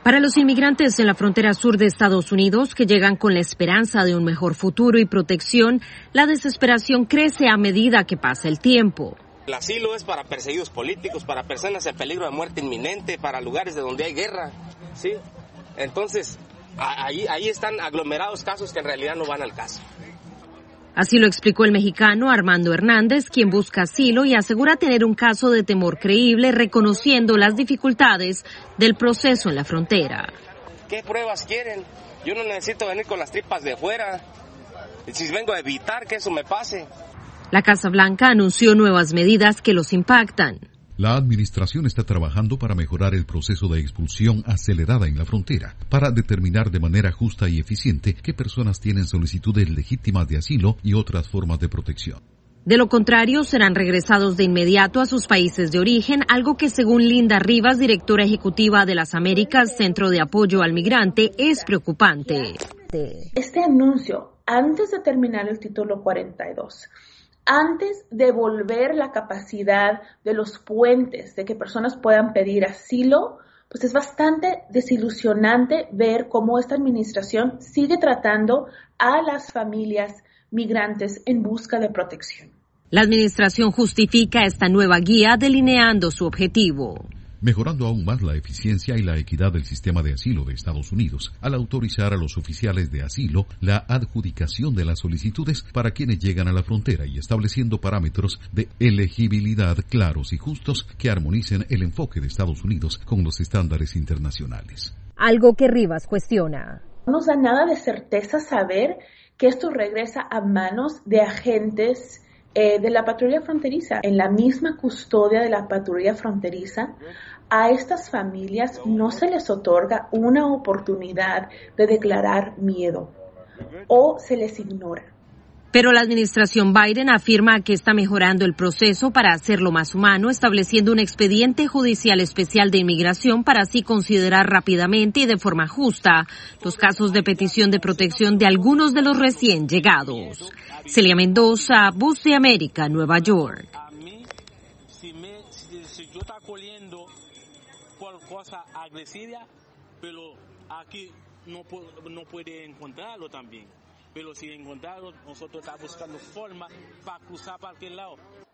Para los inmigrantes en la frontera sur de Estados Unidos que llegan con la esperanza de un mejor futuro y protección, la desesperación crece a medida que pasa el tiempo. El asilo es para perseguidos políticos, para personas en peligro de muerte inminente, para lugares de donde hay guerra, ¿sí? Entonces, ahí están aglomerados casos que en realidad no van al caso. Así lo explicó el mexicano Armando Hernández, quien busca asilo y asegura tener un caso de temor creíble, reconociendo las dificultades del proceso en la frontera. ¿Qué pruebas quieren? Yo no necesito venir con las tripas de fuera. Si vengo a evitar que eso me pase. La Casa Blanca anunció nuevas medidas que los impactan. La administración está trabajando para mejorar el proceso de expulsión acelerada en la frontera, para determinar de manera justa y eficiente qué personas tienen solicitudes legítimas de asilo y otras formas de protección. De lo contrario, serán regresados de inmediato a sus países de origen, algo que según Linda Rivas, directora ejecutiva de las Américas, Centro de Apoyo al Migrante, es preocupante. Este anuncio, antes de terminar el título 42, antes de volver la capacidad de los puentes, de que personas puedan pedir asilo, pues es bastante desilusionante ver cómo esta administración sigue tratando a las familias migrantes en busca de protección. La administración justifica esta nueva guía delineando su objetivo. Mejorando aún más la eficiencia y la equidad del sistema de asilo de Estados Unidos, al autorizar a los oficiales de asilo la adjudicación de las solicitudes para quienes llegan a la frontera y estableciendo parámetros de elegibilidad claros y justos que armonicen el enfoque de Estados Unidos con los estándares internacionales. Algo que Rivas cuestiona. No nos da nada de certeza saber que esto regresa a manos de agentes de la patrulla fronteriza. En la misma custodia de la patrulla fronteriza, a estas familias no se les otorga una oportunidad de declarar miedo o se les ignora. Pero la administración Biden afirma que está mejorando el proceso para hacerlo más humano, estableciendo un expediente judicial especial de inmigración para así considerar rápidamente y de forma justa los casos de petición de protección de algunos de los recién llegados. Celia Mendoza, Voz de América, Nueva York. A mí, si yo estoy cogiendo por cosa agresiva, pero aquí no puede encontrarlo también. Pero si encontrarlo, nosotros estamos buscando forma para cruzar para aquel lado.